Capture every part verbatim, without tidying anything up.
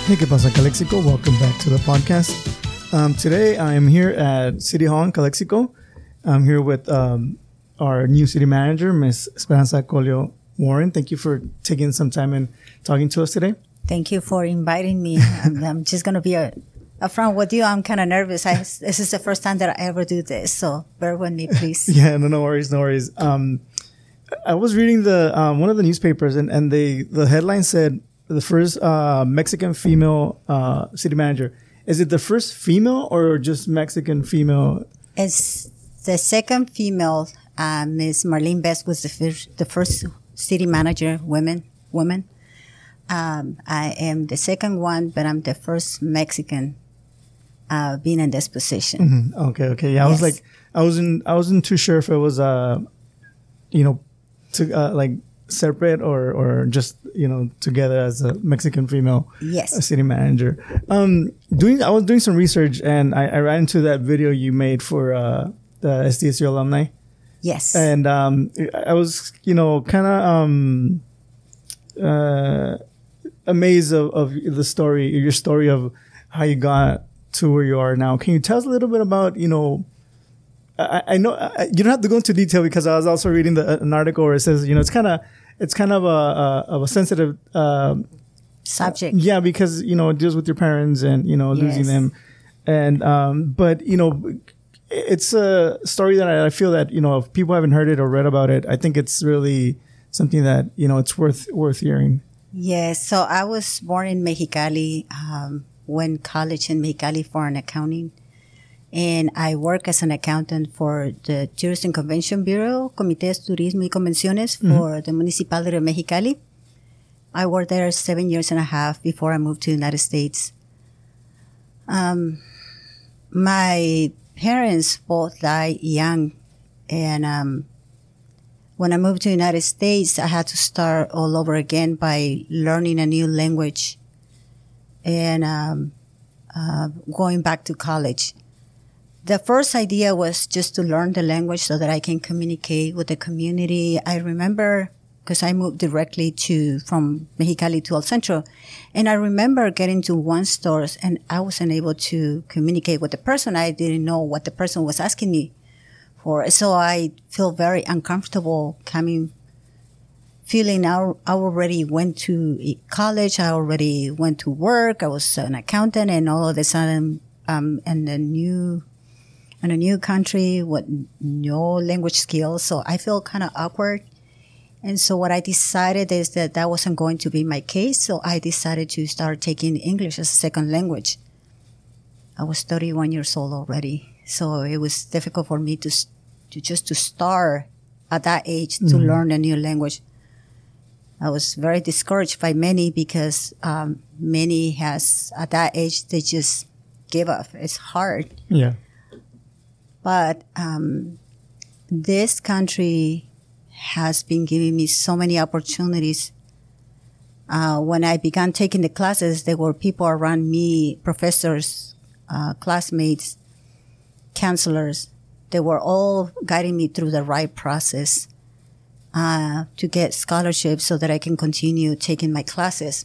Hey, ¿qué pasa, Calexico? Welcome back to the podcast. Um, today, I am here at City Hall in Calexico. I'm here with um, our new city manager, Miss Esperanza Colio Warren. Thank you for taking some time and talking to us today. Thank you for inviting me. I'm, I'm just going to be a, upfront with you. I'm kind of nervous. I, this is the first time that I ever do this, so bear with me, please. Yeah, no, no worries, no worries. Um, I was reading the um, one of the newspapers, and, and they the headline said, the first uh, Mexican female uh, city manager. Is it the first female or just Mexican female? It's the second female. Uh, Miss Marlene Best was the first, the first city manager woman. Woman. Um, I am the second one, but I'm the first Mexican uh, being in this position. Mm-hmm. Okay, okay. Yeah, I yes. was like, I wasn't, I wasn't too sure if it was, uh, you know, to uh, like. separate or or just, you know, together as a Mexican female yes. city manager. Um, doing I was doing some research and I, I ran into that video you made for uh, the S D S U alumni. Yes. And um, I was, you know, kind of um, uh, amazed of, of the story, your story of how you got to where you are now. Can you tell us a little bit about, you know, I, I know I, you don't have to go into detail because I was also reading the, an article where it says, you know, it's kind of it's kind of a, a of a sensitive um, subject. Uh, yeah, because you know it deals with your parents and you know yes. losing them, and um, but you know it's a story that I, I feel that you know if people haven't heard it or read about it, I think it's really something that you know it's worth worth hearing. Yes. So I was born in Mexicali, um, went college in Mexicali for an accounting. And I work as an accountant for the Tourist and Convention Bureau, Comités Turismo y Convenciones for mm-hmm. the Municipality of Mexicali. I worked there seven years and a half before I moved to the United States. Um, my parents both died young. And um, when I moved to the United States, I had to start all over again by learning a new language and um, uh, going back to college. The first idea was just to learn the language so that I can communicate with the community. I remember, because I moved directly to, from Mexicali to El Centro, and I remember getting to one store and I wasn't able to communicate with the person. I didn't know what the person was asking me for. So I feel very uncomfortable coming, feeling I, I already went to college, I already went to work, I was an accountant, and all of a sudden, um, and the new in a new country with no language skills. So I feel kind of awkward. And so what I decided is that that wasn't going to be my case. So I decided to start taking English as a second language. I was thirty-one years old already. So it was difficult for me to, to just to start at that age mm-hmm. to learn a new language. I was very discouraged by many because um, many has, at that age, they just give up. It's hard. Yeah. But um, this country has been giving me so many opportunities. Uh, when I began taking the classes, there were people around me, professors, uh, classmates, counselors. They were all guiding me through the right process uh, to get scholarships so that I can continue taking my classes.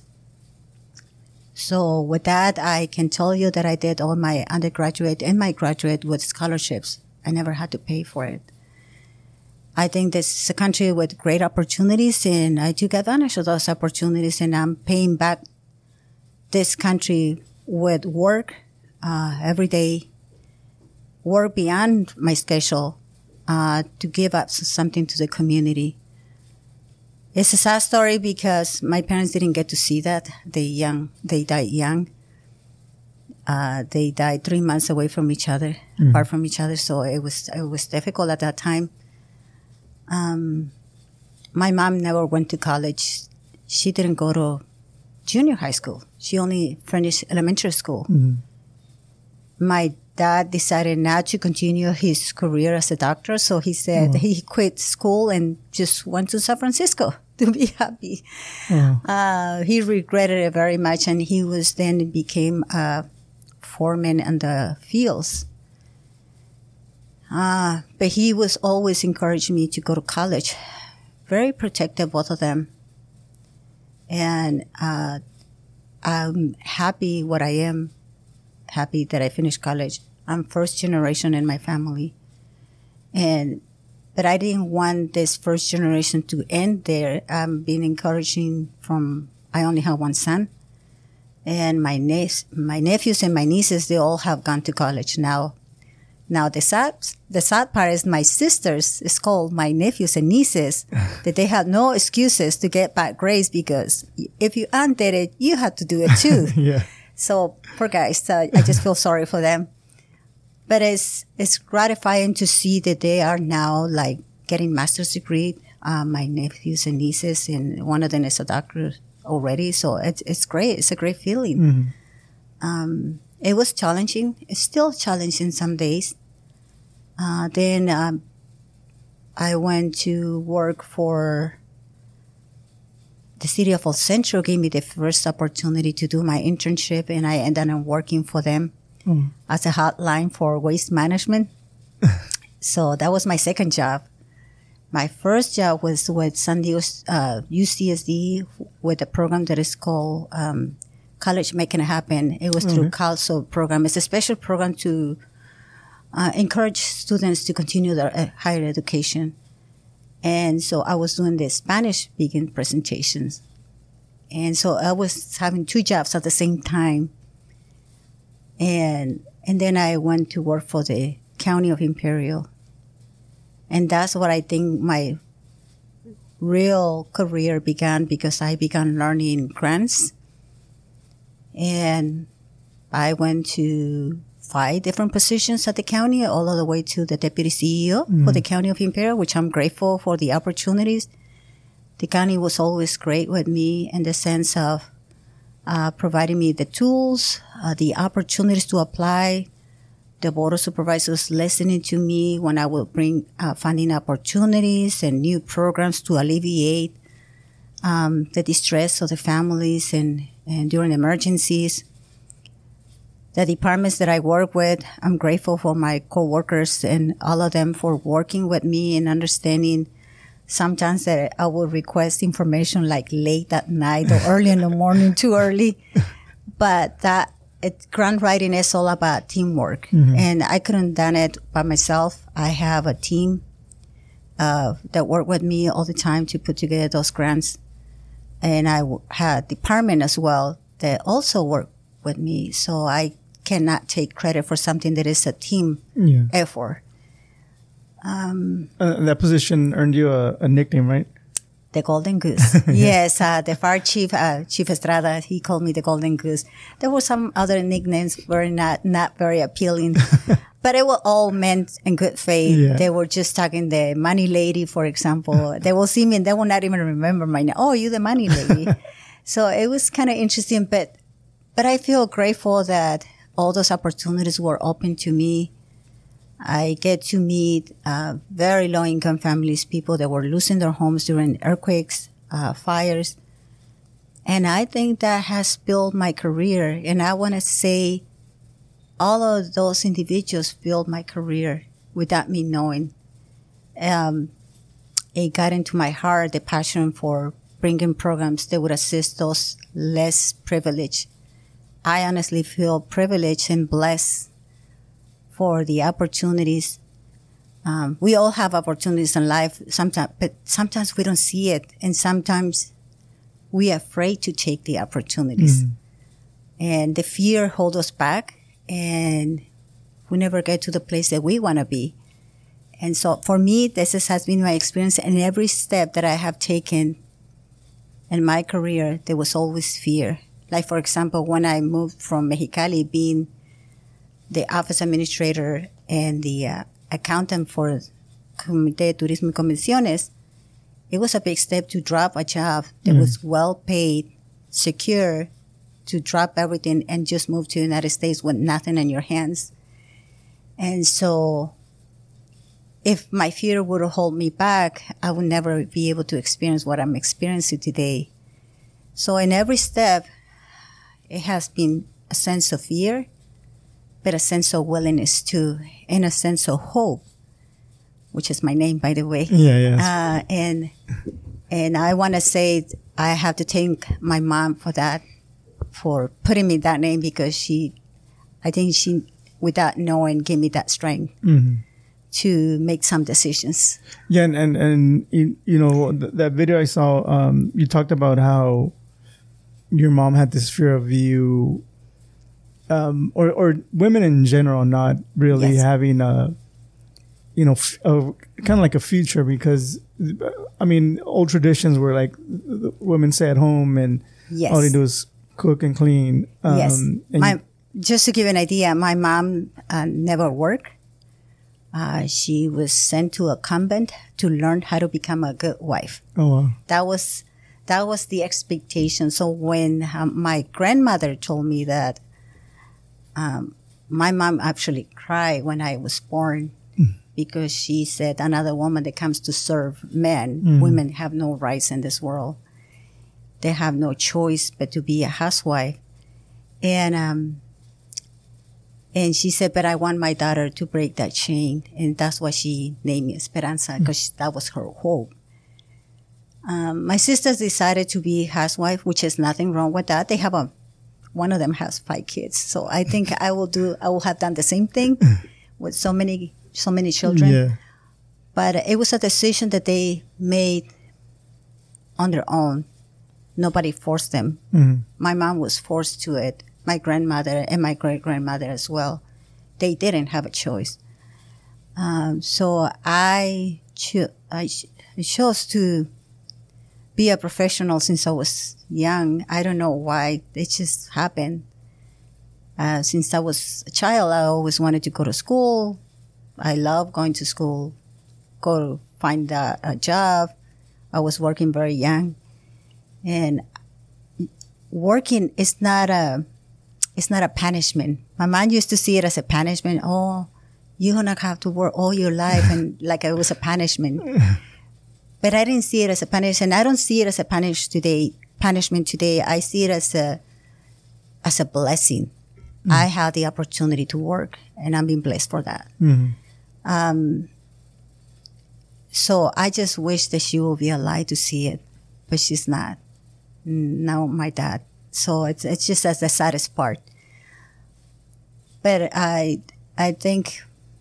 So with that, I can tell you that I did all my undergraduate and my graduate with scholarships. I never had to pay for it. I think this is a country with great opportunities, and I took advantage of those opportunities, and I'm paying back this country with work uh, every day, work beyond my schedule uh, to give up something to the community. It's a sad story because my parents didn't get to see that. They young, they died young. Uh, they died three months away from each other, mm-hmm. apart from each other. So it was it was difficult at that time. Um, my mom never went to college. She didn't go to junior high school. She only finished elementary school. Mm-hmm. My dad decided not to continue his career as a doctor, so he said oh. he quit school and just went to San Francisco to be happy. Oh. Uh, he regretted it very much, and he was then became a foreman in the fields. Uh, but he was always encouraging me to go to college. Very protective, both of them. And uh, I'm happy what I am, happy that I finished college. I'm first generation in my family. And, but I didn't want this first generation to end there. I'm being encouraging from, I only have one son. And my niece, my nephews and my nieces, they all have gone to college now. Now the sad, the sad part is my sisters, it's called my nephews and nieces, that they have no excuses to get bad grades because if you aunt did it, you had to do it too. Yeah. So poor guys, uh, I just feel sorry for them. But it's it's gratifying to see that they are now like getting master's degree. Uh, my nephews and nieces, and one of them is a doctor already. So it's it's great. It's a great feeling. Mm-hmm. Um, it was challenging. It's still challenging some days. Uh, then um, I went to work for the city of El Centro. Gave me the first opportunity to do my internship, and I ended up working for them mm. as a hotline for waste management. So that was my second job. My first job was with San Diego uh, U C S D with a program that is called um, College Making It Happen. It was mm-hmm. through CALSO program. It's a special program to Uh, encourage students to continue their uh, higher education. And so I was doing the Spanish speaking presentations. And so I was having two jobs at the same time. And, and then I went to work for the County of Imperial. And that's what I think my real career began, because I began learning grants. And I went to five different positions at the county, all the way to the deputy C E O mm. for the County of Imperial, which I'm grateful for the opportunities. The county was always great with me in the sense of uh, providing me the tools, uh, the opportunities to apply, the board of supervisors listening to me when I would bring uh, funding opportunities and new programs to alleviate um, the distress of the families and, and during emergencies. The departments that I work with, I'm grateful for my coworkers and all of them for working with me and understanding sometimes that I will request information like late at night or early in the morning, too early. But that it, grant writing is all about teamwork. Mm-hmm. And I couldn't have done it by myself. I have a team uh, that work with me all the time to put together those grants. And I w- had a department as well that also work with me. So I cannot take credit for something that is a team yeah. effort. Um, uh, that position earned you a, a nickname, right? The Golden Goose. Yes, uh, the fire chief, uh, Chief Estrada, he called me the Golden Goose. There were some other nicknames were not, not very appealing, but it was all meant in good faith. Yeah. They were just talking the money lady, for example. They will see me and they will not even remember my name. Oh, you the money lady. So it was kind of interesting, but, but I feel grateful that all those opportunities were open to me. I get to meet uh, very low-income families, people that were losing their homes during earthquakes, uh, fires. And I think that has built my career. And I want to say all of those individuals built my career without me knowing. Um, it got into my heart, the passion for bringing programs that would assist those less privileged. I honestly feel privileged and blessed for the opportunities. Um, we all have opportunities in life, sometimes, but sometimes we don't see it, and sometimes we are afraid to take the opportunities, mm. and the fear holds us back, and we never get to the place that we want to be. And so, for me, this is, has been my experience, and every step that I have taken in my career, there was always fear. Like, for example, when I moved from Mexicali, being the office administrator and the uh, accountant for Comité de Turismo y Convenciones, it was a big step to drop a job that mm. was well paid, secure, to drop everything and just move to the United States with nothing in your hands. And so if my fear would hold me back, I would never be able to experience what I'm experiencing today. So in every step, it has been a sense of fear, but a sense of willingness too, and a sense of hope, which is my name, by the way. Yeah, yeah. Uh, and and I want to say I have to thank my mom for that, for putting me that name, because she, I think she, without knowing, gave me that strength mm-hmm. to make some decisions. Yeah, and and, and you, you know th- that video I saw, um, you talked about how your mom had this fear of you, um, or or women in general not really yes. having a, you know, f- a, kind of like a future, because I mean, old traditions were like women stay at home and yes. all they do is cook and clean. Um, yes. And my, just to give you an idea, my mom uh, never worked. Uh, she was sent to a convent to learn how to become a good wife. Oh, wow. That was, that was the expectation. So when um, my grandmother told me that, um, my mom actually cried when I was born. Because she said, another woman that comes to serve men, mm. women have no rights in this world. They have no choice but to be a housewife. And um, and she said, but I want my daughter to break that chain. And that's why she named me Esperanza, because mm. that was her hope. Um, my sisters decided to be housewife, which is nothing wrong with that. They have a, one of them has five kids. So I think I will do, I will have done the same thing with so many so many children. Yeah. But it was a decision that they made on their own. Nobody forced them. Mm-hmm. My mom was forced to it. My grandmother and my great-grandmother as well. They didn't have a choice. Um, so I, cho- I ch- chose to be a professional since I was young. I don't know why. It just happened. Uh, since I was a child, I always wanted to go to school. I love going to school, go to find a, a job. I was working very young. And working is not a, it's not a punishment. My mom used to see it as a punishment. Oh, you're going to have to work all your life, and like it was a punishment. But I didn't see it as a punishment. I don't see it as a punish today, punishment today. I see it as a, as a blessing. Mm. I had the opportunity to work, and I'm being blessed for that. Mm-hmm. Um, so I just wish that she will be alive to see it, but she's not. Now my dad. So it's it's just as the saddest part. But I I think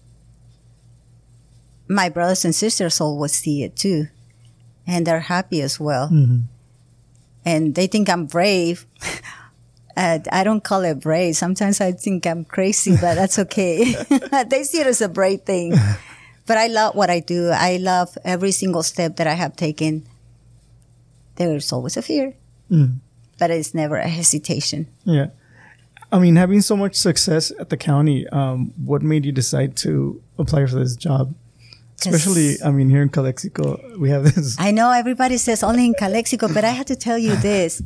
my brothers and sisters always see it too, and they're happy as well. Mm-hmm. And they think I'm brave. Uh, I don't call it brave. Sometimes I think I'm crazy, but that's okay. They see it as a brave thing. But I love what I do. I love every single step that I have taken. There's always a fear, mm. but it's never a hesitation. Yeah. I mean, having so much success at the county, um, what made you decide to apply for this job? Especially, I mean, here in Calexico, we have this. I know everybody says only in Calexico, but I have to tell you this.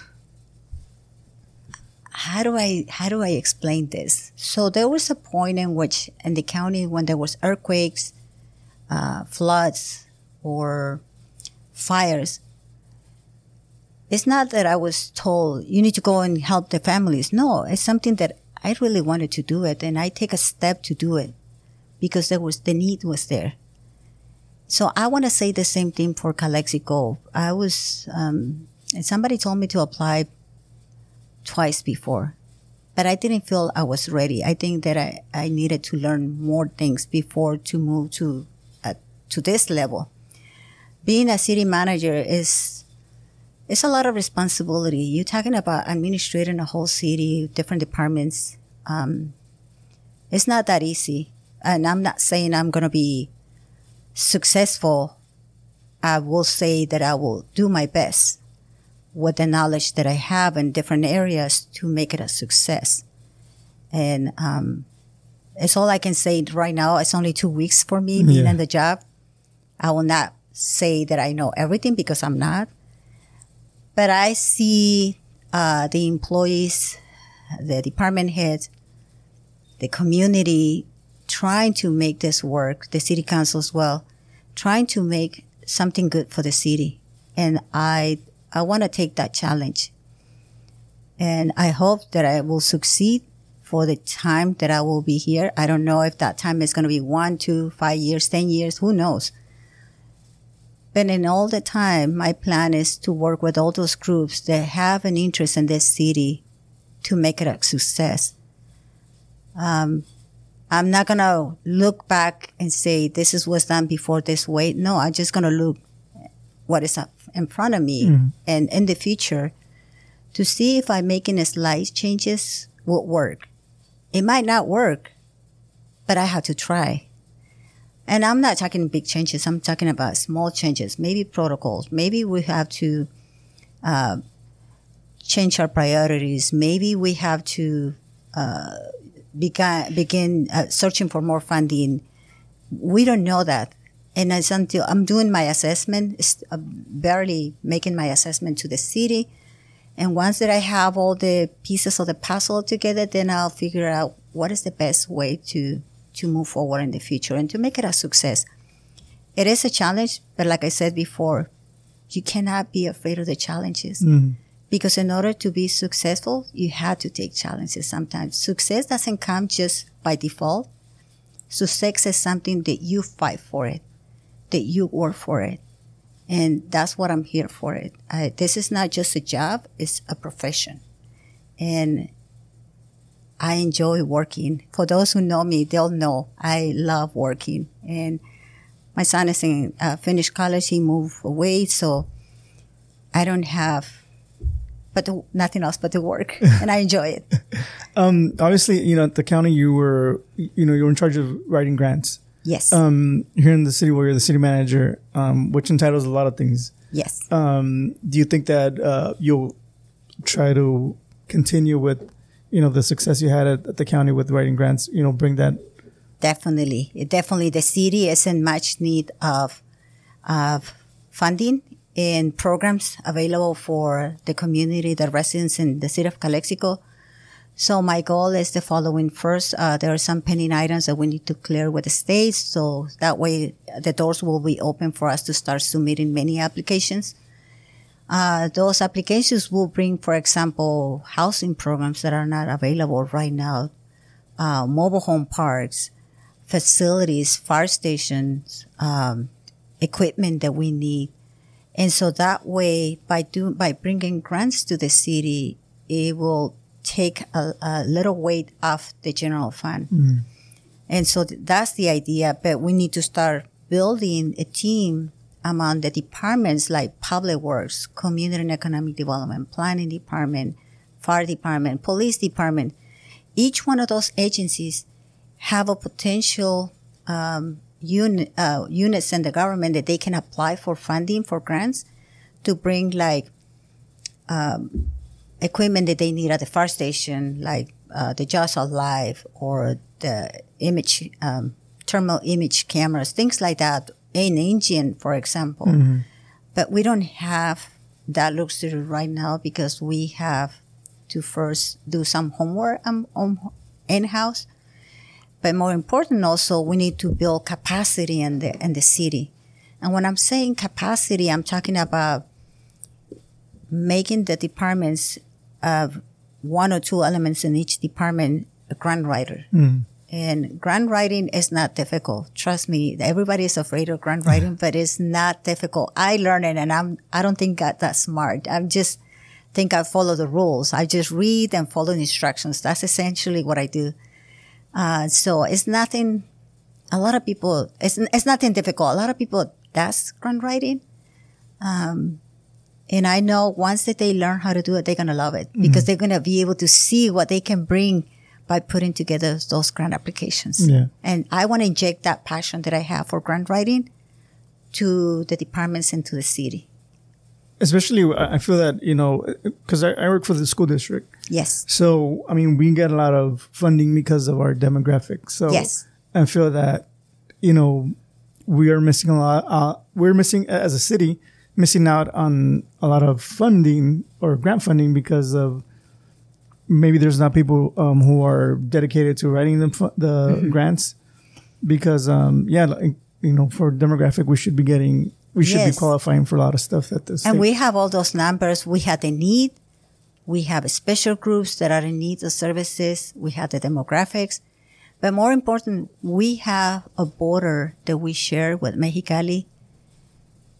How do I how do I explain this? So there was a point in which in the county when there was earthquakes, uh, floods, or fires, it's not that I was told you need to go and help the families. No, it's something that I really wanted to do it, and I take a step to do it because there was the need was there. So I want to say the same thing for Calexico. I was um, and somebody told me to apply twice before, but I didn't feel I was ready. I think that I, I needed to learn more things before to move to uh, to this level. Being a city manager is it's a lot of responsibility. You're talking about administrating a whole city, different departments. Um, it's not that easy, and I'm not saying I'm going to be successful. I will say that I will do my best with the knowledge that I have in different areas to make it a success. And um, it's all I can say right now. It's only two weeks for me being yeah. in the job. I will not say that I know everything because I'm not. But I see uh, the employees, the department heads, the community trying to make this work, the city council as well, trying to make something good for the city. And I I want to take that challenge. And I hope that I will succeed for the time that I will be here. I don't know if that time is going to be one, two, five years, ten years, who knows. But in all the time, my plan is to work with all those groups that have an interest in this city to make it a success. Um, I'm not going to look back and say, this is what's done before this way. No, I'm just going to look what is up in front of me mm-hmm. and in the future to see if I'm making a slight changes will work. It might not work, but I have to try. And I'm not talking big changes. I'm talking about small changes, maybe protocols. Maybe we have to uh, change our priorities. Maybe we have to uh, begin, begin uh, searching for more funding. We don't know that. And it's until I'm doing my assessment, it's, uh, barely making my assessment to the city. And once that I have all the pieces of the puzzle together, then I'll figure out what is the best way to, to move forward in the future and to make it a success. It is a challenge, but like I said before, you cannot be afraid of the challenges. Mm-hmm. Because in order to be successful, you have to take challenges sometimes. Success doesn't come just by default. Success is something that you fight for it, that you work for it. And that's what I'm here for it. I, this is not just a job, it's a profession. And I enjoy working. For those who know me, they'll know I love working. And my son is in uh, finished college. He moved away, so I don't have but to, nothing else but to work, and I enjoy it. um, obviously, you know, at the county, you were, you know, you were in charge of writing grants. Yes. Um, here in the city, where you're the city manager, um, which entitles a lot of things. Yes. Um, do you think that uh, you'll try to continue with, you know, the success you had at, at the county with writing grants? You know, bring that. Definitely, definitely. The city is in much need of of funding and programs available for the community, the residents in the city of Calexico. So my goal is the following. First, uh, there are some pending items that we need to clear with the states. So that way the doors will be open for us to start submitting many applications. Uh, those applications will bring, for example, housing programs that are not available right now, uh, mobile home parks, facilities, fire stations, um, equipment that we need. And so that way, by do, by bringing grants to the city, it will take a, a little weight off the general fund. Mm-hmm. And so th- that's the idea. But we need to start building a team among the departments like Public Works, Community and Economic Development, Planning Department, Fire Department, Police Department. Each one of those agencies have a potential um, unit, uh, units in the government that they can apply for funding for grants to bring like um, equipment that they need at the fire station, like uh, the Jaws Alive or the image, um, thermal image cameras, things like that, an engine, for example. Mm-hmm. But we don't have that luxury right now because we have to first do some homework um, um, in-house. But more important also, we need to build capacity in the in the city. And when I'm saying capacity, I'm talking about making the departments of one or two elements in each department a grant writer. Mm. And grant writing is not difficult. Trust me, everybody is afraid of grant writing, but it's not difficult. I learned it, and I'm I don't think I'm that smart. I just think I follow the rules. I just read and follow the instructions. That's essentially what I do. Uh, so it's nothing, a lot of people, it's, it's nothing difficult. A lot of people, that's grant writing. Um, and I know once that they learn how to do it, they're going to love it mm-hmm. because they're going to be able to see what they can bring by putting together those grant applications. Yeah. And I want to inject that passion that I have for grant writing to the departments and to the city. Especially, I feel that, you know, because I, I work for the school district. Yes. So, I mean, we get a lot of funding because of our demographics. So yes. I feel that, you know, we are missing a lot. Uh, we're missing, as a city, missing out on a lot of funding or grant funding because of maybe there's not people um, who are dedicated to writing the, the mm-hmm. grants. Because, um, yeah, like, you know, for demographic, we should be getting... We should yes. be qualifying for a lot of stuff at this. And state. we have all those numbers. We have the need. We have special groups that are in need of services. We have the demographics. But more important, we have a border that we share with Mexicali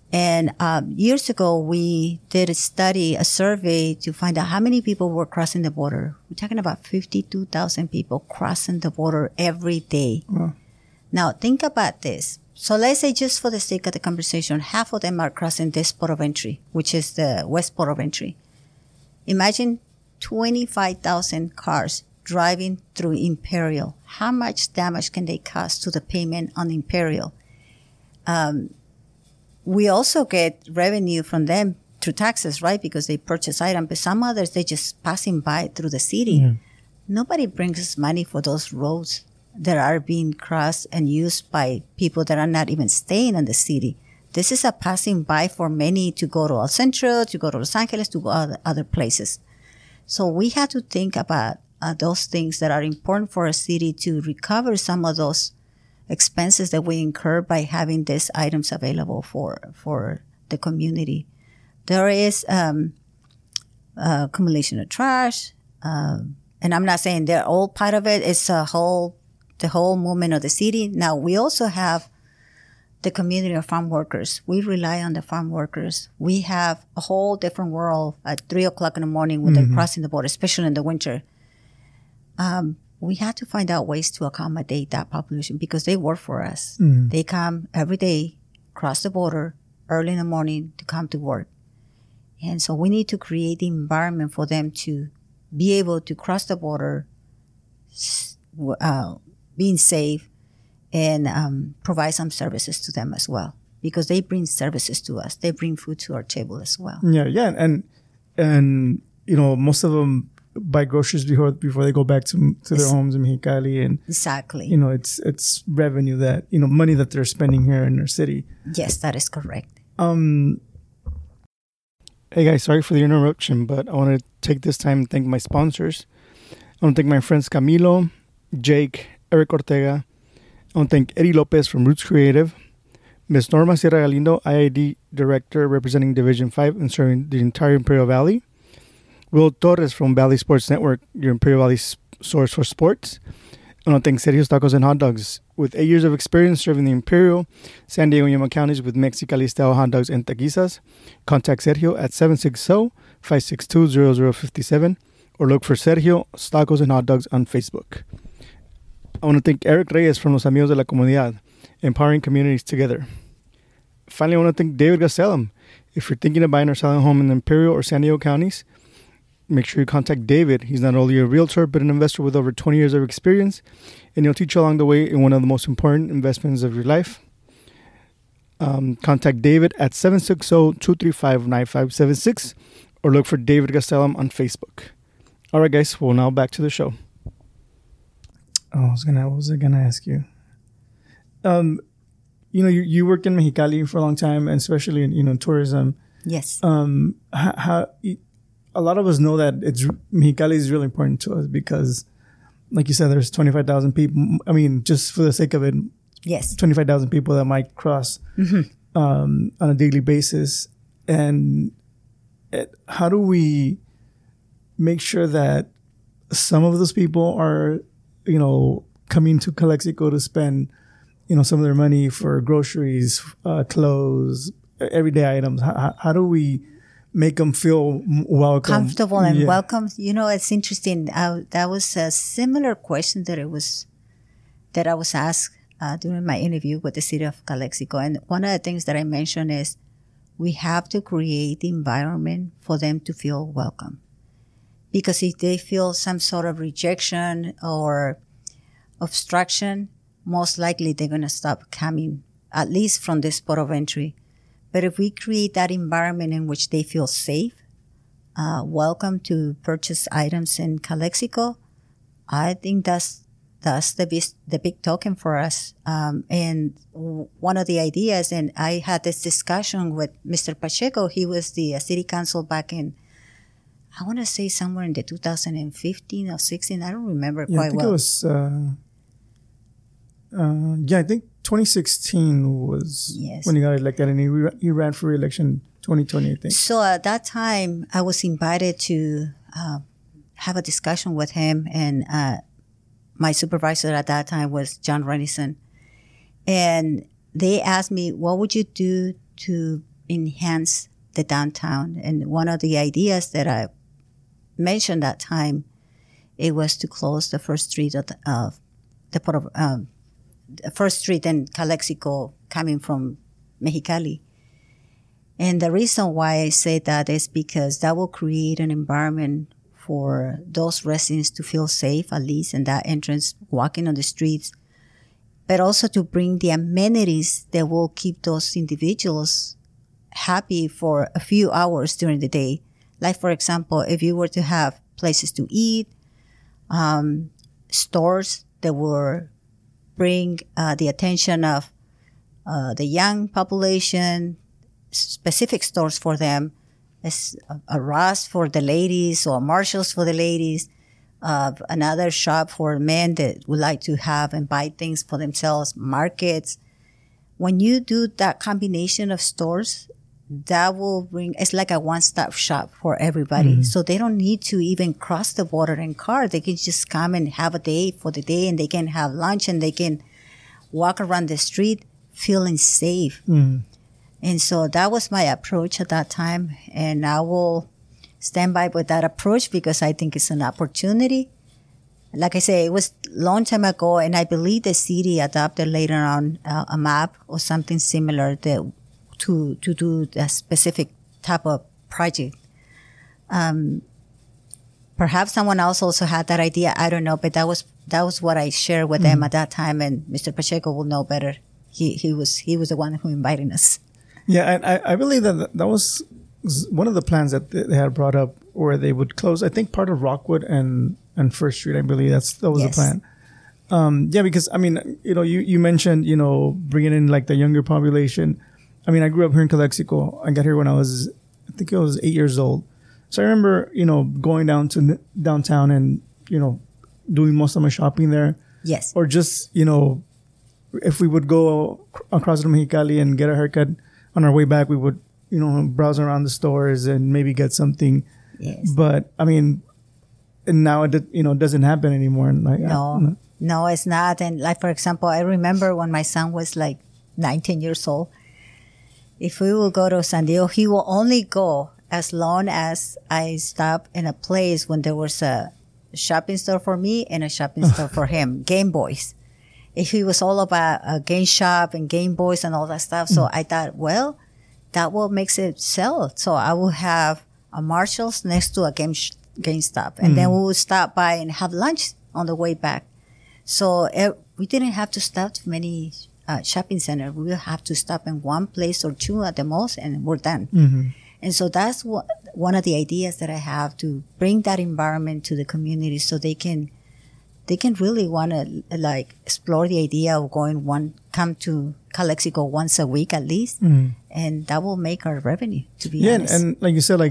And um, years ago, we did a study, a survey to find out how many people were crossing the border. We're talking about fifty-two thousand people crossing the border every day. Wow. Now, think about this. So let's say, just for the sake of the conversation, half of them are crossing this port of entry, which is the west port of entry. Imagine twenty-five thousand cars driving through Imperial. How much damage can they cause to the payment on Imperial? Um, we also get revenue from them through taxes, right? Because they purchase items, but some others, they just passing by through the city. Mm. Nobody brings us money for those roads that are being crossed and used by people that are not even staying in the city. This is a passing by for many to go to El Centro, to go to Los Angeles, to go other, other places. So we have to think about uh, those things that are important for a city to recover some of those expenses that we incur by having these items available for for the community. There is um, uh, accumulation of trash, uh, and I'm not saying they're all part of it. It's a whole, the whole movement of the city. Now, we also have the community of farm workers. We rely on the farm workers. We have a whole different world at three o'clock in the morning when mm-hmm. they're crossing the border, especially in the winter. Um, we have to find out ways to accommodate that population because they work for us. Mm-hmm. They come every day, cross the border early in the morning to come to work. And so we need to create the environment for them to be able to cross the border, uh, being safe, and um, provide some services to them as well, because they bring services to us. They bring food to our table as well. Yeah, yeah, and and you know, most of them buy groceries before before they go back to to their it's, homes in Mexicali, and exactly, you know, it's it's revenue that you know money that they're spending here in their city. Yes, that is correct. Um. Hey guys, sorry for the interruption, but I want to take this time and thank my sponsors. I want to thank my friends Camilo, Jake, Eric Ortega. I want to thank Eddie Lopez from Roots Creative, Miz Norma Sierra Galindo, I I D Director representing Division five and serving the entire Imperial Valley, Will Torres from Valley Sports Network, your Imperial Valley source for sports. I want to thank Sergio's Tacos and Hot Dogs. With eight years of experience serving the Imperial, San Diego, and Yuma counties with Mexicali-style hot dogs and taquizas, contact Sergio at seven six zero, five six two, zero zero five seven or look for Sergio Tacos and Hot Dogs on Facebook. I want to thank Eric Reyes from Los Amigos de la Comunidad, empowering communities together. Finally, I want to thank David Gastelum. If you're thinking of buying or selling a home in the Imperial or San Diego counties, make sure you contact David. He's not only a realtor, but an investor with over twenty years of experience, and he'll teach you along the way in one of the most important investments of your life. Um, contact David at seven six zero, two three five, nine five seven six or look for David Gastelum on Facebook. All right, guys, well, now back to the show. Oh, I was gonna. What was I gonna ask you? Um, you know, you, you worked in Mexicali for a long time, and especially in you know tourism. Yes. Um, how, how a lot of us know that it's Mexicali is really important to us because, like you said, there's twenty-five thousand people. I mean, just for the sake of it, yes, twenty-five thousand people that might cross mm-hmm. um, on a daily basis, and it, how do we make sure that some of those people are you know, coming to Calexico to spend, you know, some of their money for groceries, uh, clothes, everyday items. How, how do we make them feel welcome? Comfortable and yeah. welcome. You know, it's interesting. I, that was a similar question that it was, that I was asked uh, during my interview with the city of Calexico. And one of the things that I mentioned is we have to create the environment for them to feel welcome. Because if they feel some sort of rejection or obstruction, most likely they're going to stop coming, at least from this port of entry. But if we create that environment in which they feel safe, uh, welcome to purchase items in Calexico, I think that's that's the big, the big token for us. Um, and one of the ideas, and I had this discussion with Mister Pacheco, he was the uh, city council back in, I want to say somewhere in the two thousand fifteen or sixteen. I don't remember yeah, quite I think well. It was, uh, uh, yeah, I think twenty sixteen was yes. when he got elected, and he, re- he ran for re-election twenty twenty, I think. So at that time, I was invited to uh, have a discussion with him, and uh, my supervisor at that time was John Renison. And they asked me, what would you do to enhance the downtown. And one of the ideas that I mentioned that time, it was to close the first street of the, uh, the, port of, um, the first street in Calexico coming from Mexicali. And the reason why I say that is because that will create an environment for those residents to feel safe, at least in that entrance, walking on the streets, but also to bring the amenities that will keep those individuals happy for a few hours during the day. Like, for example, if you were to have places to eat, um, stores that will bring uh, the attention of uh, the young population, specific stores for them, as a Ross for the ladies or Marshalls for the ladies, uh, another shop for men that would like to have and buy things for themselves, markets. When you do that combination of stores, that will bring, it's like a one-stop shop for everybody. Mm-hmm. So they don't need to even cross the border in car. They can just come and have a day for the day, and they can have lunch, and they can walk around the street feeling safe. Mm-hmm. And so that was my approach at that time. And I will stand by with that approach because I think it's an opportunity. Like I say, it was a long time ago, and I believe the city adopted later on uh, a map or something similar that to to do a specific type of project. Um, perhaps someone else also had that idea. I don't know, but that was that was what I shared with mm-hmm. them at that time. And Mister Pacheco will know better. He he was he was the one who invited us. Yeah, and I, I believe that that was one of the plans that they had brought up, where they would close, I think, part of Rockwood and, and First Street. I believe that's that was yes. the plan. Um, yeah, because I mean, you know, you, you mentioned, you know, bringing in like the younger population. I mean, I grew up here in Calexico. I got here when I was, I think I was eight years old. So I remember, you know, going down to downtown and, you know, doing most of my shopping there. Yes. Or just, you know, if we would go across to Mexicali and get a haircut, on our way back, we would, you know, browse around the stores and maybe get something. Yes. But I mean, and now it, you know, doesn't happen anymore. Like, no, I, no, it's not. And like, for example, I remember when my son was like nineteen years old, if we will go to San Diego, he will only go as long as I stop in a place when there was a shopping store for me and a shopping store for him, Game Boys. He was all about a game shop and Game Boys and all that stuff. So mm. I thought, well, that what makes it sell. So I will have a Marshalls next to a game sh- GameStop. And mm. then we would stop by and have lunch on the way back. So it, we didn't have to stop to many uh, shopping centers. We would have to stop in one place or two at the most, and we're done. Mm-hmm. And so that's what, one of the ideas that I have, to bring that environment to the community so they can they can really want to like explore the idea of going one, come to Calexico once a week at least. Mm. And that will make our revenue, to be yeah, honest. And, and like you said, like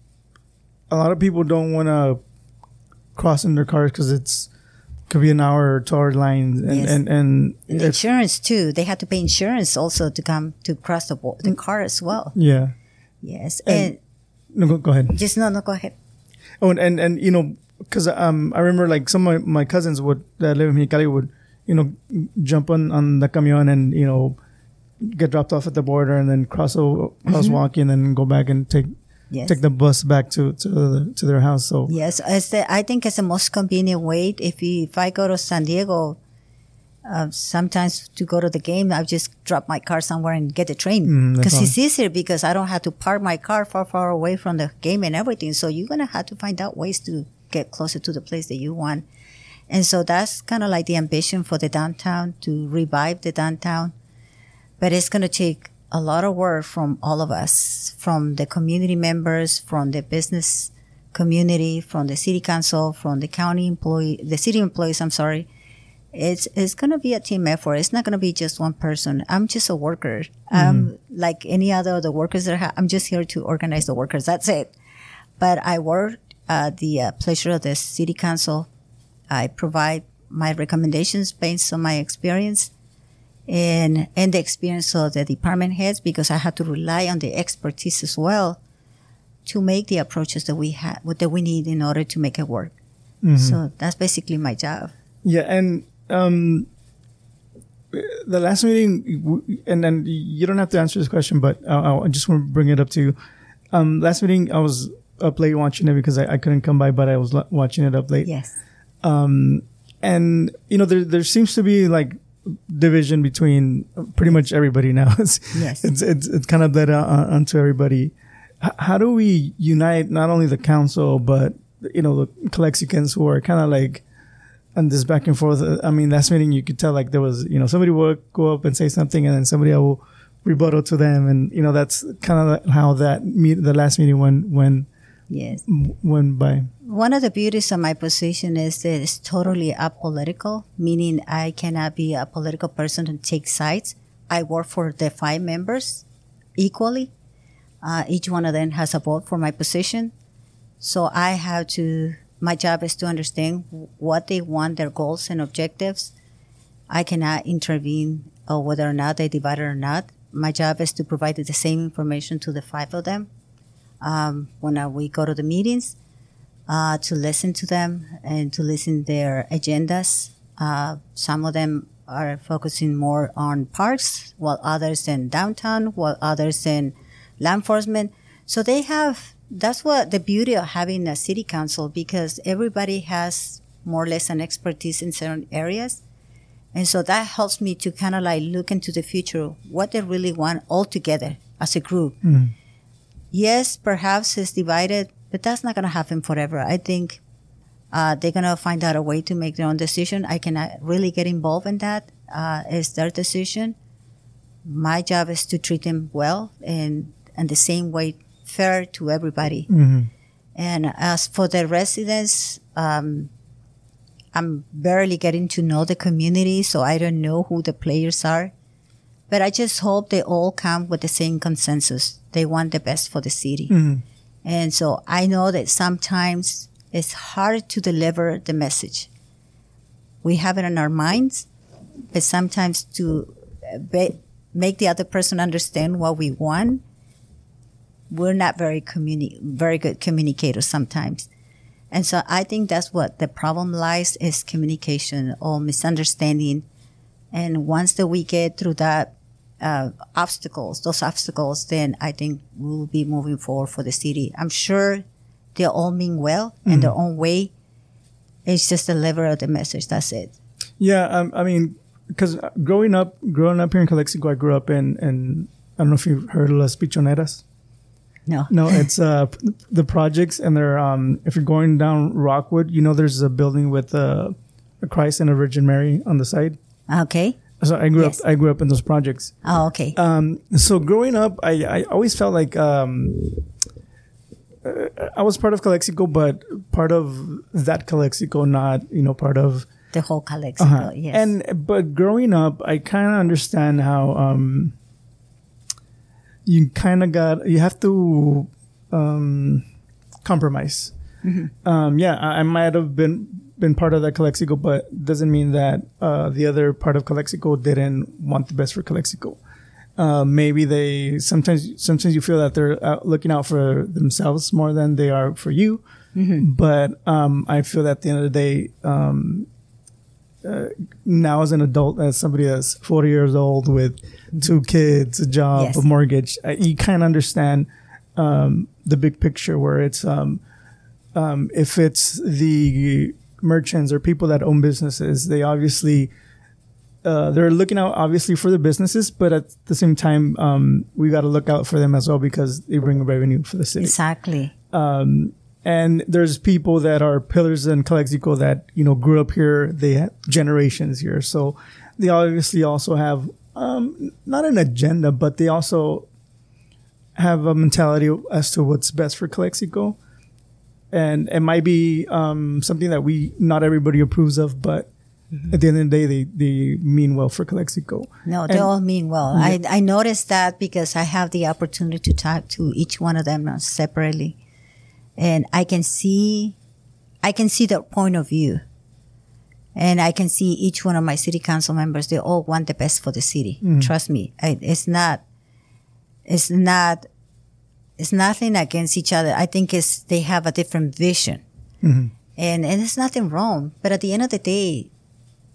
a lot of people don't want to cross in their cars because it's could be an hour or two hour lines. And, yes. and, and, and the insurance too. They have to pay insurance also to come to cross the, the mm. car as well. Yeah. Yes. And, and no, go, go ahead. Just no, no, go ahead. Oh, and, and, and you know, because um, I remember like some of my, my cousins would that live in Mexicali would, you know, jump on, on the camion and, you know, get dropped off at the border and then cross over, crosswalk mm-hmm. and then go back and take yes. take the bus back to to, the, to their house. So yes, it's the, I think it's the most convenient way. If you, if I go to San Diego, uh, sometimes to go to the game, I just drop my car somewhere and get the train because mm, it's easier because I don't have to park my car far far away from the game and everything. So you're gonna have to find out ways to get closer to the place that you want. And so that's kind of like the ambition for the downtown, to revive the downtown. But it's going to take a lot of work from all of us, from the community members, from the business community, from the city council, from the county employee, the city employees, I'm sorry. It's, it's going to be a team effort. It's not going to be just one person. I'm just a worker. Mm-hmm. Um, like any other of the workers that I have, I'm just here to organize the workers. That's it. But I work Uh, the uh, pleasure of the city council. I provide my recommendations based on my experience and and the experience of the department heads, because I have to rely on the expertise as well to make the approaches that we have, that we need in order to make it work. Mm-hmm. So that's basically my job. Yeah, and um, the last meeting, and then you don't have to answer this question, but I, I just want to bring it up to you. Um, last meeting, I was up late watching it because I, I couldn't come by, but I was l- watching it up late. Yes. Um, and you know, there there seems to be like division between pretty much everybody now. it's, yes. It's it's it's kind of bled out onto everybody. H- how do we unite not only the council but you know the Calexicans who are kind of like on this back and forth? I mean, last meeting you could tell like there was you know somebody would go up and say something and then somebody will rebuttal to them, and you know that's kind of how that meet the last meeting went when yes went by. One of the beauties of my position is that it's totally apolitical, meaning I cannot be a political person and take sides. I work for the five members equally. Uh, each one of them has a vote for my position. So I have to, my job is to understand what they want, their goals and objectives. I cannot intervene or whether or not they divide it or not. My job is to provide the same information to the five of them. Um, when uh, we go to the meetings, Uh, to listen to them and to listen their agendas. Uh, some of them are focusing more on parks, while others in downtown, while others in law enforcement. So they have, that's what the beauty of having a city council, because everybody has more or less an expertise in certain areas. And so that helps me to kind of like look into the future, what they really want all together as a group. Mm. Yes, perhaps it's divided, but that's not going to happen forever. I think uh, they're going to find out a way to make their own decision. I cannot really get involved in that. Uh, it's their decision. My job is to treat them well and, and the same way, fair to everybody. Mm-hmm. And as for the residents, um, I'm barely getting to know the community, so I don't know who the players are. But I just hope they all come with the same consensus. They want the best for the city. Mm-hmm. And so I know that sometimes it's hard to deliver the message. We have it in our minds, but sometimes to be, make the other person understand what we want, we're not very communi- very good communicators sometimes. And so I think that's what the problem lies, is communication or misunderstanding. And once that we get through that Uh, obstacles, those obstacles, then I think we'll be moving forward for the city. I'm sure they all mean well mm-hmm. in their own way. It's just deliver the message. That's it. Yeah, um, I mean, because growing up, growing up here in Calexico, I grew up in, in I don't know if you've heard of Las Pichoneras. No, no, it's uh the projects, and they're um if you're going down Rockwood, you know, there's a building with uh, a Christ and a Virgin Mary on the side. Okay. So I grew yes. up. I grew up in those projects. Oh, okay. Um, so growing up, I, I always felt like um, uh, I was part of Calexico, but part of that Calexico, not you know part of the whole Calexico. Uh-huh. Yes. And but growing up, I kind of understand how um, you kind of got you have to um, compromise. Mm-hmm. Um, yeah, I, I might have been. been part of that Calexico, but doesn't mean that uh, the other part of Calexico didn't want the best for Calexico. Uh, maybe they sometimes sometimes you feel that they're out looking out for themselves more than they are for you. Mm-hmm. But um, I feel that at the end of the day, um, uh, now as an adult, as somebody that's forty years old with two kids, a job, yes. a mortgage, uh, you kind of understand um, the big picture where it's um, um, if it's the merchants or people that own businesses, they obviously uh, they're looking out obviously for the businesses, but at the same time, um, we got to look out for them as well because they bring revenue for the city. Exactly. Um, and there's people that are pillars in Calexico that you know grew up here. They have generations here, so they obviously also have um, not an agenda, but they also have a mentality as to what's best for Calexico. And it might be um, something that we not everybody approves of, but mm-hmm. at the end of the day, they, they mean well for Calexico. No, they and, all mean well. Yeah. I I noticed that because I have the opportunity to talk to each one of them separately, and I can see, I can see their point of view, and I can see each one of my city council members. They all want the best for the city. Mm-hmm. Trust me, I, it's not, it's not. It's nothing against each other. I think it's they have a different vision, mm-hmm. and and it's nothing wrong. But at the end of the day,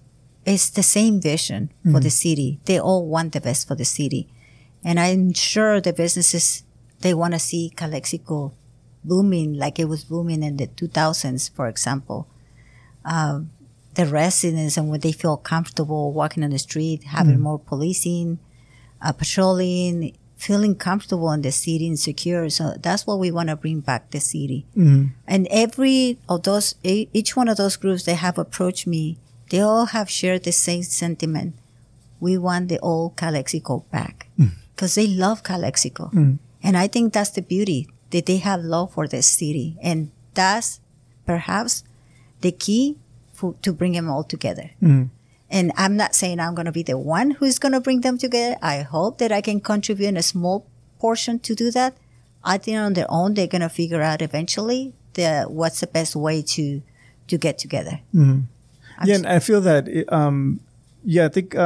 it's the same vision for Mm-hmm. the city. They all want the best for the city. And I'm sure the businesses, they want to see Calexico booming like it was booming in the two thousands, for example. Um, the residents, and when they feel comfortable walking on the street, having Mm. more policing, uh, patrolling, feeling comfortable in the city and secure. So that's what we want to bring back the city. Mm. And every of those, e- each one of those groups, they have approached me. They all have shared the same sentiment. We want the old Calexico back because they love Calexico. Mm. And I think that's the beauty, that they have love for this city. And that's perhaps the key for, to bring them all together. Mm. And I'm not saying I'm going to be the one who's going to bring them together. I hope that I can contribute in a small portion to do that. I think on their own, they're going to figure out eventually the what's the best way to to get together. Mm. I'm Yeah, s- and I feel that, it, um, yeah, I think,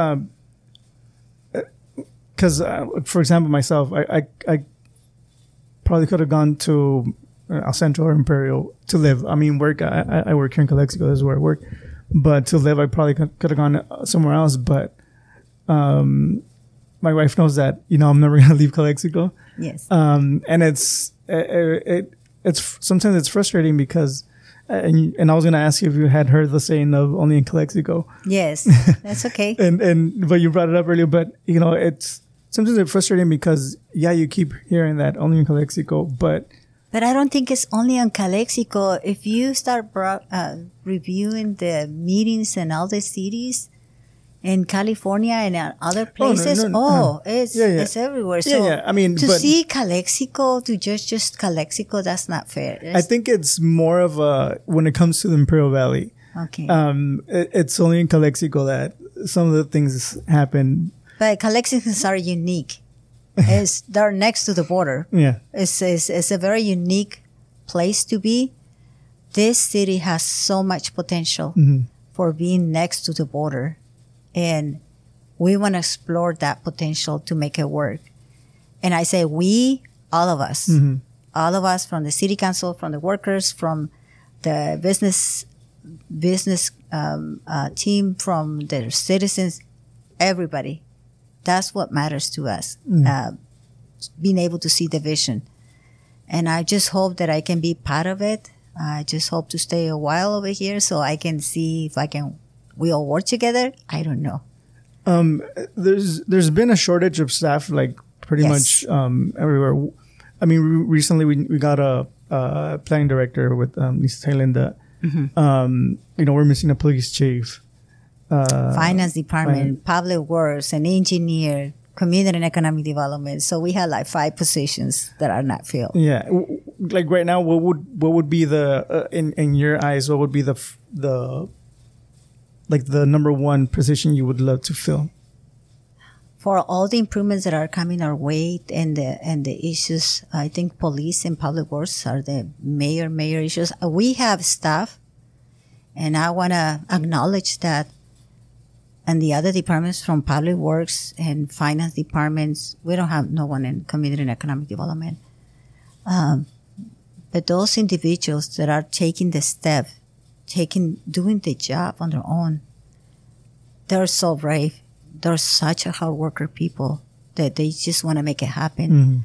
because, uh, for example, myself, I, I, I probably could have gone to uh, El Centro or Imperial to live. I mean, work, I, I I work here in Calexico, this is where I work. But to live, I probably could, could have gone somewhere else. But um, my wife knows that, you know, I'm never going to leave Calexico. Yes. Um, and it's, it, it, it's, sometimes it's frustrating because, and, and I was going to ask you if you had heard the saying of only in Calexico. Yes. That's okay. And, and, but you brought it up earlier, but you know, it's sometimes it's frustrating because, yeah, you keep hearing that only in Calexico, but But I don't think it's only on Calexico. If you start bro- uh, reviewing the meetings in other cities in California and in other places, no, no, oh, uh, it's yeah, yeah. it's everywhere. Yeah, So yeah, I mean, to but- see Calexico, to judge just Calexico, that's not fair. I think it's more of a, when it comes to the Imperial Valley, Okay. um, it, it's only in Calexico that some of the things happen. But Calexicans are unique. It's, they're next to the border. Yeah. It's, it's, it's a very unique place to be. This city has so much potential Mhm. for being next to the border. And we want to explore that potential to make it work. And I say we, all of us, Mhm. all of us from the city council, from the workers, from the business business um, uh, team, from the citizens, everybody. That's what matters to us, uh, being able to see the vision. And I just hope that I can be part of it. I just hope to stay a while over here so I can see if I can, we all work together. I don't know. Um, there's there's been a shortage of staff, like pretty Yes. much um, everywhere. I mean, re- recently we we got a, a planning director with um, Lisa Taylor. Mm-hmm. Um, you know, we're missing a police chief. Uh, Finance department, finance. public works, an engineer, community and economic development. So we have like five positions that are not filled. Yeah, W- w- like right now, what would what would be the uh, in in your eyes? What would be the f- the like the number one position you would love to fill? For all the improvements that are coming our way and the and the issues, I think police and public works are the major major issues. Uh, We have staff, and I want to acknowledge that. And the other departments from public works and finance departments, we don't have no one in community and economic development. Um, but those individuals that are taking the step, taking doing the job on their own, they're so brave. They're such a hard worker people that they just want to make it happen. Mm-hmm.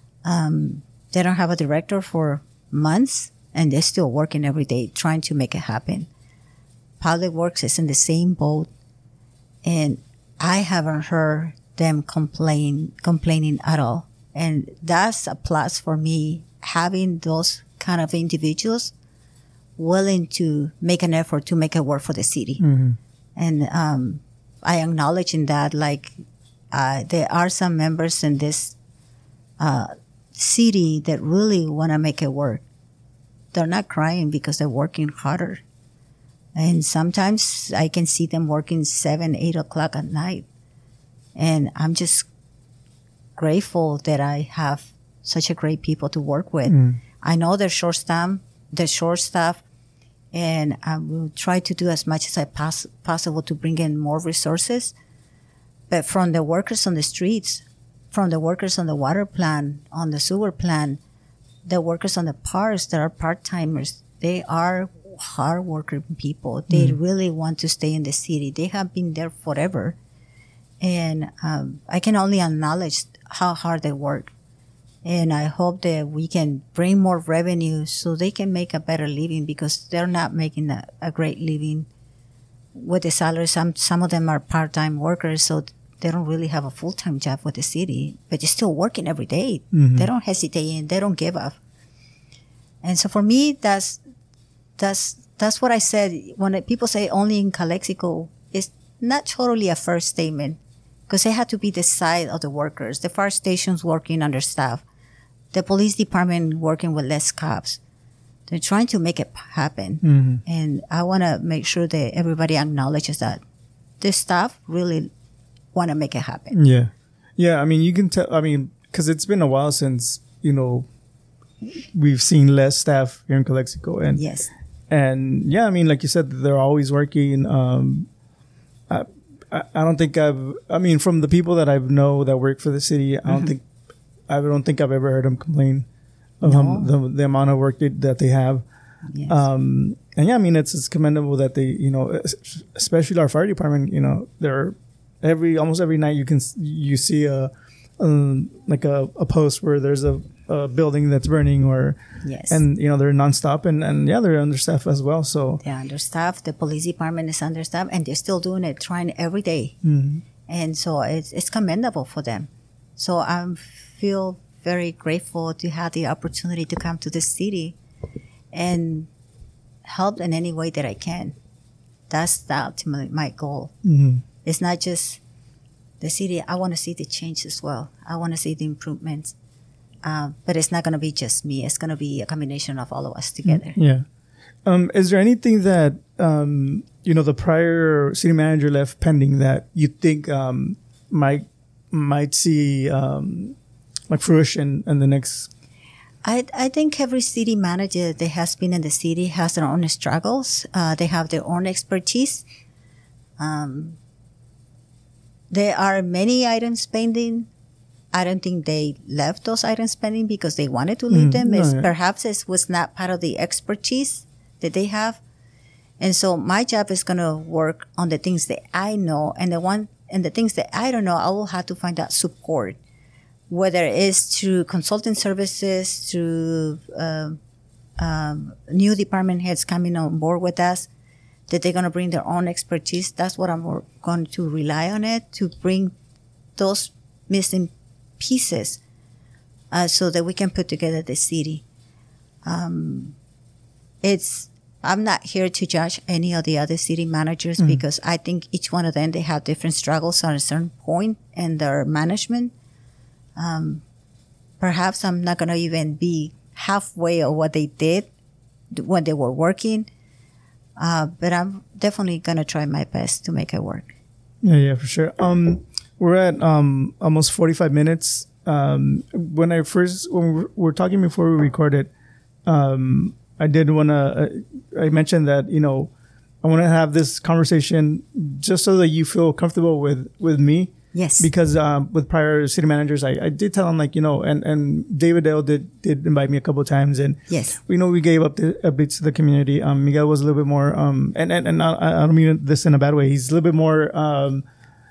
Um, they don't have a director for months, and they're still working every day trying to make it happen. Public Works is in the same boat, and I haven't heard them complain complaining at all. And that's a plus for me, having those kind of individuals willing to make an effort to make it work for the city. Mm-hmm. And um, I acknowledge in that, like, uh, there are some members in this uh, city that really want to make it work. They're not crying because they're working harder. And sometimes I can see them working seven, eight o'clock at night. And I'm just grateful that I have such a great people to work with. Mm. I know they're short staff, they're short staff, and I will try to do as much as I pos- possible to bring in more resources. But from the workers on the streets, from the workers on the water plant, on the sewer plant, the workers on the parks that are part-timers, they are hardworking people. They mm. really want to stay in the city. They have been there forever. And um, I can only acknowledge how hard they work. And I hope that we can bring more revenue so they can make a better living, because they're not making a, a great living with the salary. Some, some of them are part-time workers, so they don't really have a full-time job with the city, but they're still working every day. Mm-hmm. They don't hesitate and they don't give up. And so for me, that's, that's, that's what I said. When people say only in Calexico, it's not totally a fair statement, because they have to be the side of the workers. The fire stations working understaffed. The police department working with less cops. They're trying to make it happen. Mm-hmm. And I want to make sure that everybody acknowledges that the staff really want to make it happen. Yeah. Yeah. I mean, you can tell, I mean, because it's been a while since, you know, we've seen less staff here in Calexico. And, yes. And yeah, I mean, like you said, they're always working. Um, I, I, I don't think I've, I mean, from the people that I know that work for the city, I don't mm-hmm. think, I don't think I've ever heard them complain of no. the, the amount of work they, that they have. Yes. Um, and yeah, I mean, it's, it's commendable that they, you know, especially our fire department, you know, they're every, almost every night you can, you see a, um, like a, a post where there's a, a building that's burning, or, yes. and, you know, they're nonstop, and, and yeah, they're understaffed as well. So they're understaffed. The police department is understaffed, and they're still doing it, trying every day. Mm-hmm. And so it's, it's commendable for them. So I'm, feel very grateful to have the opportunity to come to the city and help in any way that I can. That's the ultimate my goal. Mm-hmm. It's not just the city. I want to see the change as well. I want to see the improvements. Um, but it's not going to be just me. It's going to be a combination of all of us together. Yeah. Um, is there anything that, um, you know, the prior city manager left pending that you think um, might might see um, like fruition in the next? I I think every city manager that has been in the city has their own struggles. Uh, they have their own expertise. Um, there are many items pending. I don't think they left those items pending because they wanted to leave mm, them. No, yeah. Perhaps it was not part of the expertise that they have. And so my job is going to work on the things that I know, and the one and the things that I don't know, I will have to find out support. Whether it's through consulting services, through uh, um, new department heads coming on board with us, that they're going to bring their own expertise. That's what I'm going to rely on it, to bring those missing pieces uh, so that we can put together the city. Um, it's I'm not here to judge any of the other city managers mm. because I think each one of them, they have different struggles at a certain point in their management. Um, perhaps I'm not going to even be halfway of what they did when they were working. Uh, but I'm definitely going to try my best to make it work. Yeah, yeah, for sure. Um, we're at, um, almost forty-five minutes. Um, when I first, when we were talking before we recorded, um, I did want to, uh, I mentioned that, you know, I want to have this conversation just so that you feel comfortable with, with me. Yes. Because um, with prior city managers, I, I did tell them, like, you know, and, and David Dale did, did invite me a couple of times. And yes, we know we gave up the updates to the community. Um, Miguel was a little bit more, um, and, and, and I, I don't mean this in a bad way. He's a little bit more, um,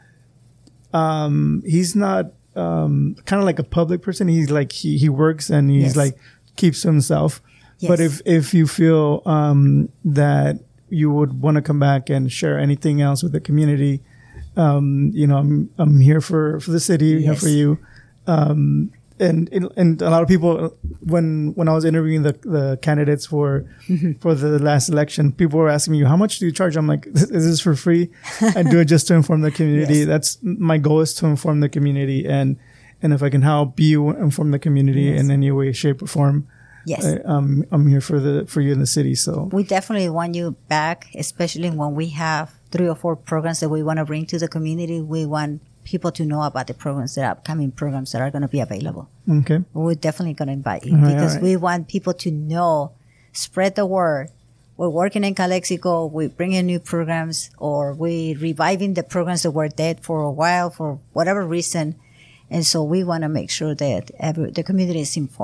um, he's not um, kind of like a public person. He's like, he, he works and he's yes. like, keeps to himself. Yes. But if, if you feel um, that you would want to come back and share anything else with the community, Um, you know, I'm, I'm here for, for the city, yes. here for you. Um, and, and a lot of people, when, when I was interviewing the, the candidates for, mm-hmm. for the last election, people were asking me, how much do you charge? I'm like, is this for free? I do it just to inform the community. Yes. That's my goal, is to inform the community. And, and if I can help you inform the community yes. in any way, shape or form, yes, I, um, I'm here for the, for you in the city. So we definitely want you back, especially when we have three or four programs that we want to bring to the community. We want people to know about the programs, the upcoming programs that are going to be available. Okay. We're definitely going to invite you all right, because right. we want people to know, spread the word. We're working in Calexico. We're bringing new programs, or we're reviving the programs that were dead for a while for whatever reason. And so we want to make sure that every, the community is informed.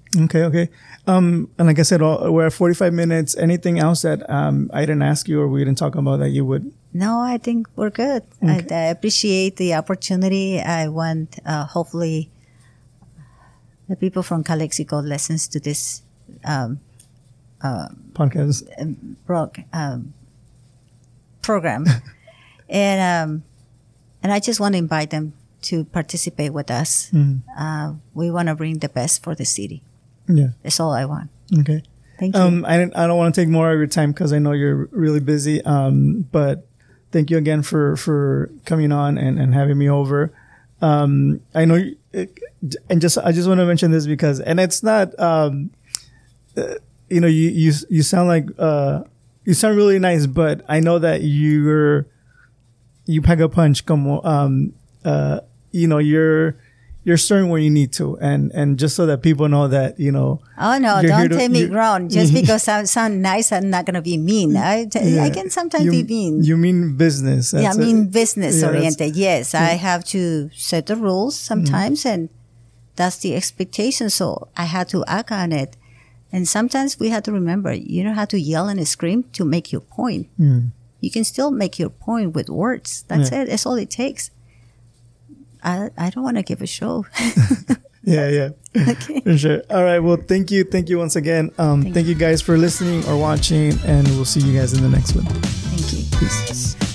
Okay, okay. Um, and like I said, all, we're at forty-five minutes. Anything else that um, I didn't ask you or we didn't talk about that you would? No, I think we're good. Okay. I, I appreciate the opportunity. I want, uh, hopefully, the people from Calexico listens to this um, uh, podcast prog- um, program, and um, and I just want to invite them to participate with us. Mm. Uh, we want to bring the best for the city. Yeah, that's all I want. Okay, thank you. Um, I I don't want to take more of your time because I know you're really busy. Um, but thank you again for for coming on and, and having me over. Um, I know, you, and just I just want to mention this because, and it's not, um, uh, you know, you you you sound like uh, you sound really nice, but I know that you're you pack a punch. Como, um, uh, you know, you're. You're stirring where you need to, and, and just so that people know that, you know. Oh, no, don't take me wrong. Just because I sound nice, I'm not going to be mean. I, yeah. I can sometimes you, be mean. You mean business. That's yeah, I mean business yeah, oriented. Yes, yeah. I have to set the rules sometimes, mm. and that's the expectation. So I had to act on it. And sometimes we have to remember, you don't have to yell and scream to make your point. Mm. You can still make your point with words. That's yeah. it. That's all it takes. I, I don't want to give a show. yeah, yeah. Okay. For sure. All right. Well, thank you. Thank you once again. Um, thank, thank you. you guys for listening or watching, and we'll see you guys in the next one. Thank you. Peace.